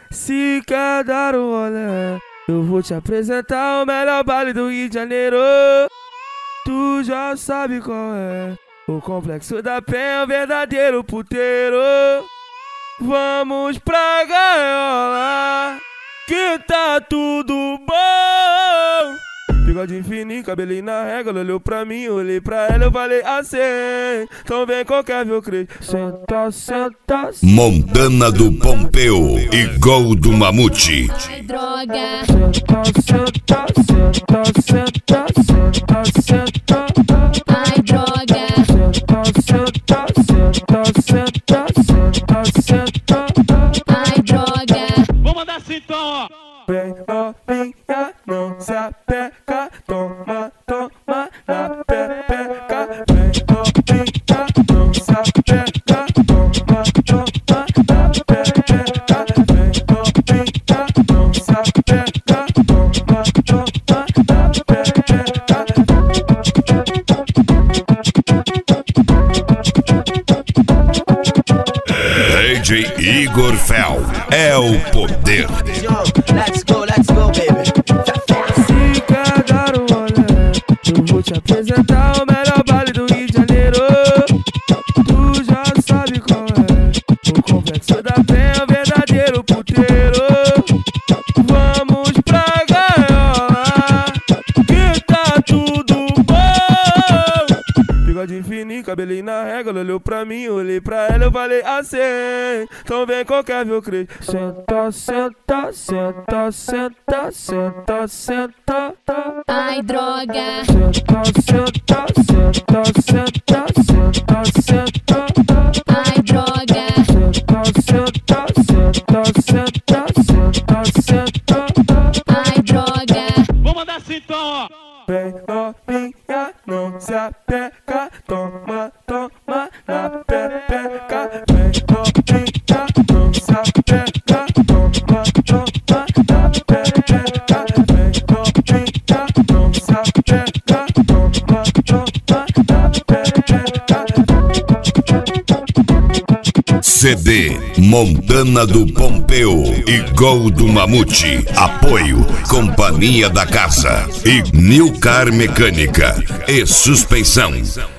Se quer dar um rolê, eu vou te apresentar o melhor baile do Rio de Janeiro. Tu já sabe qual é, o Complexo da Penha, o verdadeiro puteiro. Vamos pra gaiola, que tá tudo bom. Bigode fininho, cabelinho na régua, ela olhou pra mim, eu olhei pra ela, eu falei assim: então vem qualquer viu crente. Senta, senta, senta. Montana do Pompeu e Gol do Mamute. Ai, droga. Senta, senta, senta, senta, senta, senta. Ai, droga. Senta, senta, senta, senta, senta, senta. Ai, droga. Vou mandar assim então, ó. Vem novinha, não se apeca, toma, toma na pepeca. Vem novinha, não se apeca, toma, toma na pepeca. Vem novinha, não se apeca, toma, toma na pepeca. DJ Igor Fel é o poder. Let's go, baby. Se quer dar um rolê, eu vou te apresentar o melhor baile do Rio de Janeiro. Tu já sabe qual é, o Complexo da Penha, o verdadeiro puteiro. Vamos pra gaiola, que tá tudo bom. Bigode fininho, cabelinho na régua, ela olhou pra mim, eu olhei pra ela, eu falei assim: então vem qualquer viu crente. Senta, senta, senta, senta, senta, senta. Ai, droga. Senta, senta, senta, senta, senta, senta. Ai, droga. Senta, senta, senta, senta, senta, senta. Ai, droga. Vou mandar assim então, ó. Vem novinha, não se apeca, toma, toma na pepeca. Vem novinha, não se apeca, toma, toma na pepeca. Vem novinha, não se apeca, toma, toma na pepeca. CD Montana do Pompeu e Gol do Mamute. Apoio Companhia da Casa e Nilcar Mecânica e Suspensão.